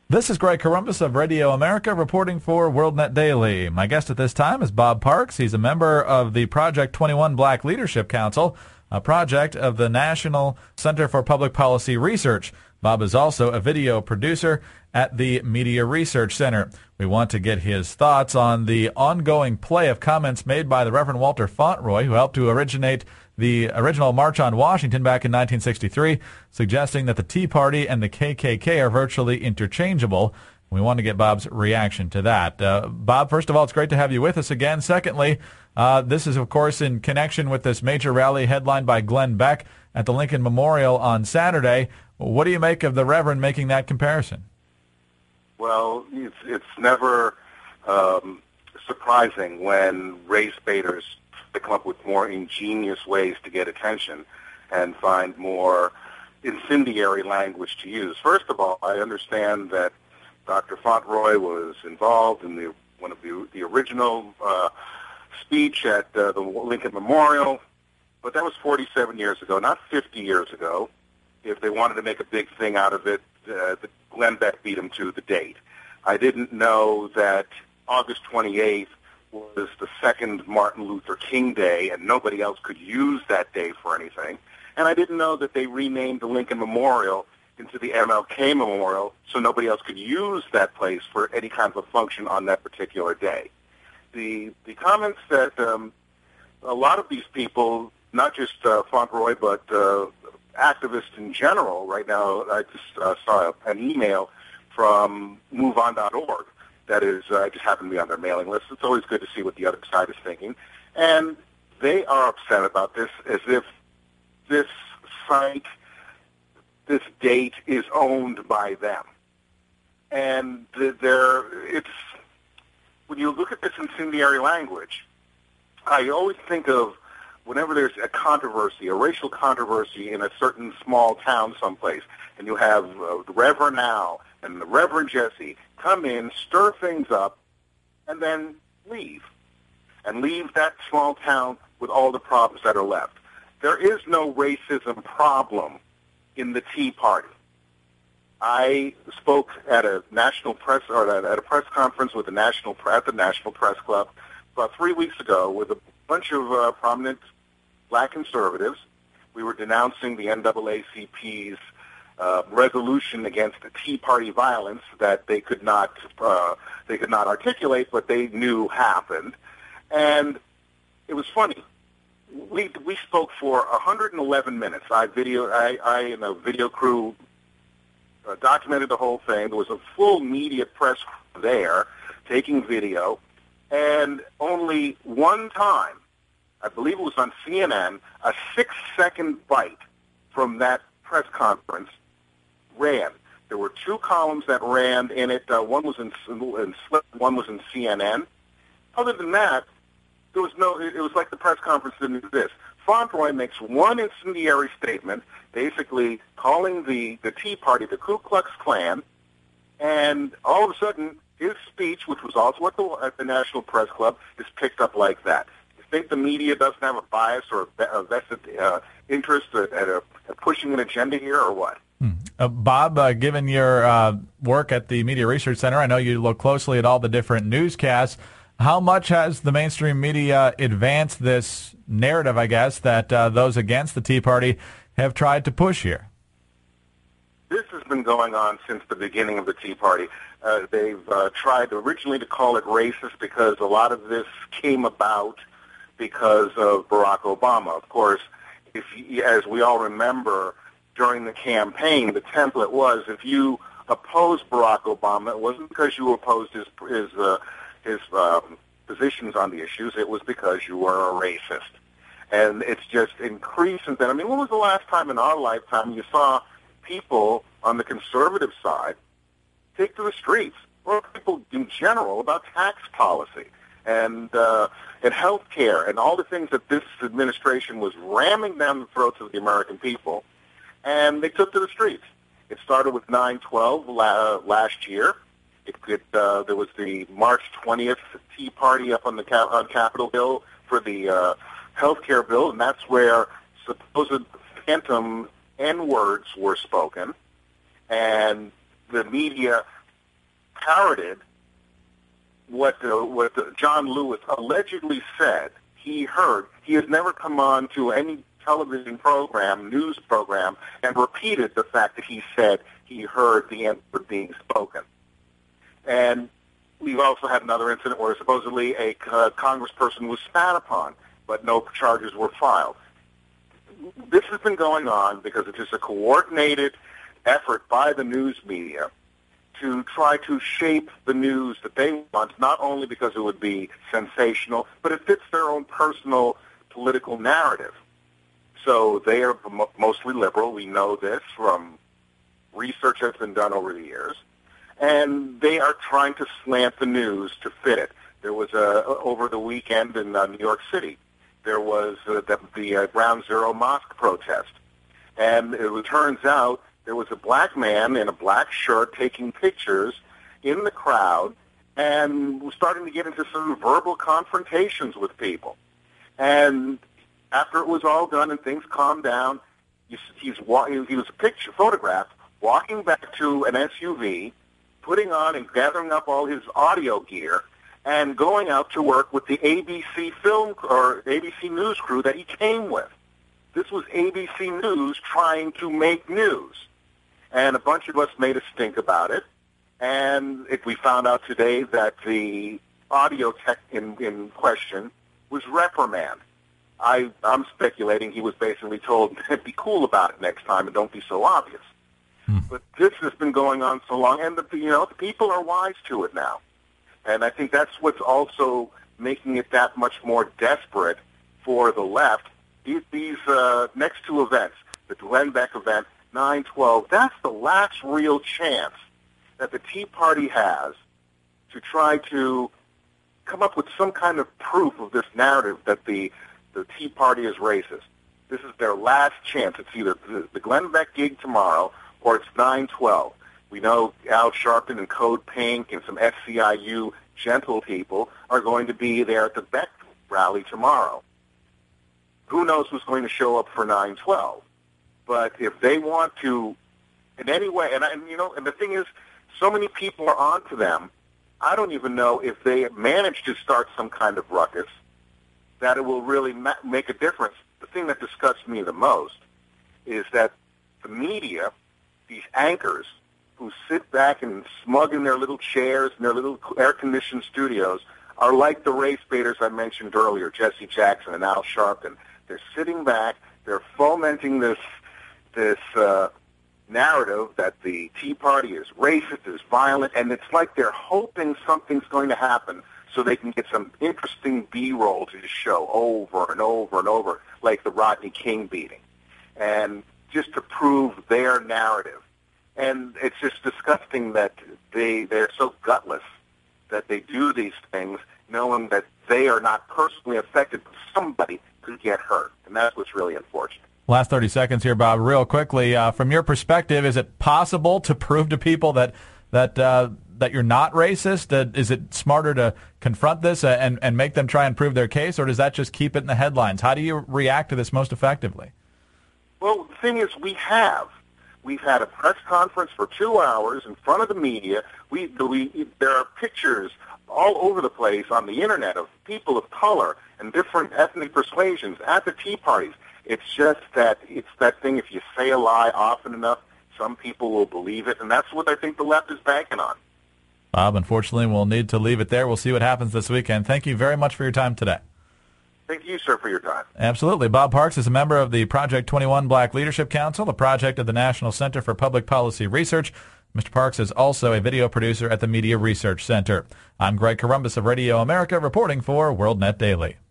This is Greg Corombos of Radio America reporting for WorldNet Daily. My guest at this time is Bob Parks. He's a member of the Project 21 Black Leadership Council, a project of the National Center for Public Policy Research. Bob is also a video producer at the Media Research Center. We want to get his thoughts on the ongoing play of comments made by the Reverend Walter Fauntroy, who helped to originate the original March on Washington back in 1963, suggesting that the Tea Party and the KKK are virtually interchangeable. We want to get Bob's reaction to that. Bob, first of all, it's great to have you with us again. Secondly, this is, of course, in connection with this major rally headlined by Glenn Beck at the Lincoln Memorial on Saturday. What do you make of the Reverend making that comparison? Well, it's never surprising when race baiters come up with more ingenious ways to get attention and find more incendiary language to use. First of all, I understand that Dr. Fauntroy was involved in one of the original speech at the Lincoln Memorial, but that was 47 years ago, not 50 years ago. If they wanted to make a big thing out of it, Glenn Beck beat him to the date. I didn't know that August 28th was the second Martin Luther King Day, and nobody else could use that day for anything. And I didn't know that they renamed the Lincoln Memorial into the MLK Memorial, so nobody else could use that place for any kind of a function on that particular day. The comments that a lot of these people, not just Fauntroy, but activists in general, right now I just saw an email from MoveOn.org. That is, I just happen to be on their mailing list. It's always good to see what the other side is thinking. And they are upset about this as if this site, this date is owned by them. And it's when you look at this incendiary language, I always think of whenever there's a controversy, a racial controversy in a certain small town someplace, and you have the Reverend Al and the Reverend Jesse come in, stir things up, and then leave. And leave that small town with all the problems that are left. There is no racism problem in the Tea Party. I spoke at a national press or at a press conference with the National Press Club about 3 weeks ago with a bunch of prominent black conservatives. We were denouncing the NAACP's resolution against the Tea Party violence that they could not articulate, but they knew happened. And it was funny. We spoke for 111 minutes. I and a video crew documented the whole thing. There was a full media press there taking video, and only one time, I believe it was on CNN, a 6-second bite from that press conference ran. There were two columns that ran in it. One was in Slip, one was in CNN. Other than that, there was no. It was like the press conference didn't exist. Fauntroy makes one incendiary statement, basically calling the Tea Party the Ku Klux Klan, and all of a sudden, his speech, which was also at the National Press Club, is picked up like that. You think the media doesn't have a bias or a vested interest at pushing an agenda here, or what? Bob, given your work at the Media Research Center, I know you look closely at all the different newscasts. How much has the mainstream media advanced this narrative, I guess, that those against the Tea Party have tried to push here? This has been going on since the beginning of the Tea Party. They've tried originally to call it racist because a lot of this came about because of Barack Obama. Of course, as we all remember, during the campaign, the template was if you opposed Barack Obama, it wasn't because you opposed his positions on the issues. It was because you were a racist. And it's just increased since then. I mean, when was the last time in our lifetime you saw people on the conservative side take to the streets, or people in general, about tax policy and health care and all the things that this administration was ramming down the throats of the American people, and they took to the streets. It started with 9/12 last year. There was the March 20th Tea Party up on Capitol Hill for the health care bill, and that's where supposed phantom N-words were spoken, and the media parroted what John Lewis allegedly said he heard. He has never come on to any television program, news program, and repeated the fact that he said he heard the N-word being spoken. And we've also had another incident where supposedly a congressperson was spat upon, but no charges were filed. This has been going on because it's just a coordinated effort by the news media to try to shape the news that they want, not only because it would be sensational, but it fits their own personal political narrative. So they are mostly liberal. We know this from research that's been done over the years. And they are trying to slant the news to fit it. There was over the weekend in New York City, there was the Ground Zero mosque protest. And it turns out there was a black man in a black shirt taking pictures in the crowd and was starting to get into some verbal confrontations with people. And after it was all done and things calmed down, he was photographed walking back to an SUV, putting on and gathering up all his audio gear, and going out to work with the ABC ABC News crew that he came with. This was ABC News trying to make news. And a bunch of us made a stink about it. And we found out today that the audio tech in question was reprimanded. I'm speculating he was basically told, be cool about it next time and don't be so obvious. But this has been going on so long, and the people are wise to it now. And I think that's what's also making it that much more desperate for the left. These next two events, the Glenn Beck event, 9/12, that's the last real chance that the Tea Party has to try to come up with some kind of proof of this narrative that the Tea Party is racist. This is their last chance. It's either the Glenn Beck gig tomorrow or it's 9/12. We know Al Sharpton and Code Pink and some SCIU gentle people are going to be there at the Beck rally tomorrow. Who knows who's going to show up for 9/12? But if they want to, in any way, and the thing is, so many people are onto them. I don't even know if they manage to start some kind of ruckus that it will really make a difference. The thing that disgusts me the most is that the media, these anchors who sit back and smug in their little chairs in their little air-conditioned studios, are like the race baiters I mentioned earlier, Jesse Jackson and Al Sharpton. They're sitting back, they're fomenting this narrative that the Tea Party is racist, is violent, and it's like they're hoping something's going to happen so they can get some interesting B-roll to just show over and over and over, like the Rodney King beating, and just to prove their narrative. And it's just disgusting that they're so gutless that they do these things knowing that they are not personally affected, but somebody could get hurt. And that's what's really unfortunate. Last 30 seconds here, Bob, real quickly. From your perspective, is it possible to prove to people that you're not racist? Is it smarter to confront this and make them try and prove their case, or does that just keep it in the headlines? How do you react to this most effectively? Well, the thing is, we've had a press conference for 2 hours in front of the media. There are pictures all over the place on the Internet of people of color and different ethnic persuasions at the Tea Parties. It's just that it's that thing, if you say a lie often enough, some people will believe it, and that's what I think the left is banking on. Bob, unfortunately, we'll need to leave it there. We'll see what happens this weekend. Thank you very much for your time today. Thank you, sir, for your time. Absolutely. Bob Parks is a member of the Project 21 Black Leadership Council, a project of the National Center for Public Policy Research. Mr. Parks is also a video producer at the Media Research Center. I'm Greg Corombos of Radio America, reporting for WorldNet Daily.